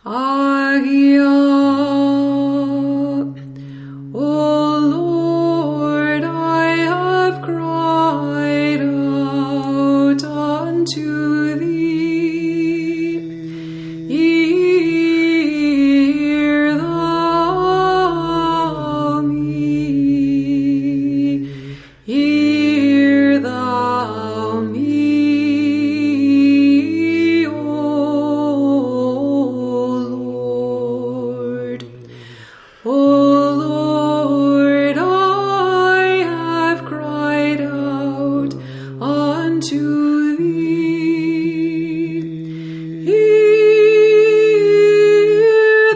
Agia. O Lord, I have cried out unto thee. Hear thou me. Hear thou me, O Lord. O Lord, I have cried out unto thee. Hear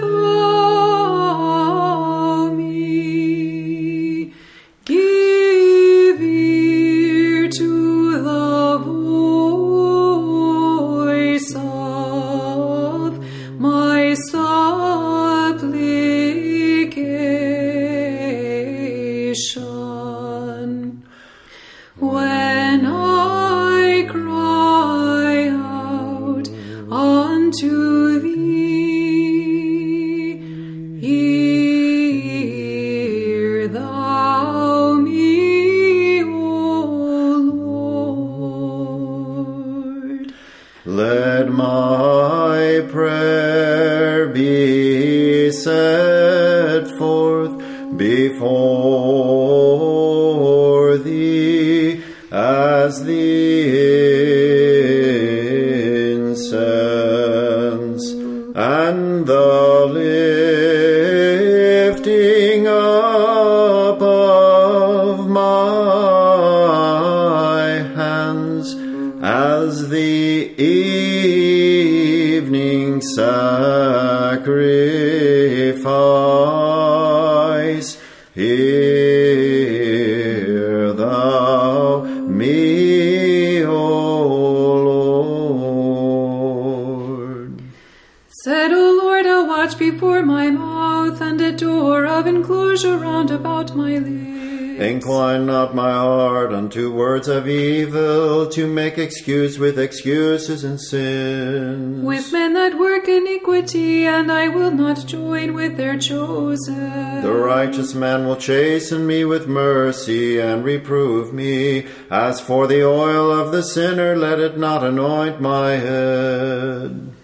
thou me. Give ear to the voice of my supplication. When I cry out unto thee, hear thou me, O Lord. Let my prayer be set forth before thee as the incense, and the lifting up of my hands as the evening sacrifice. Hear thou me, O Lord. Set, O Lord, a watch before my mouth, and a door of enclosure round about my lips. Incline not my heart unto words of evil, to make excuse with excuses and sins. With men that work iniquity, and I will not join with their chosen. The righteous man will chasten me with mercy, and reprove me. As for the oil of the sinner, let it not anoint my head.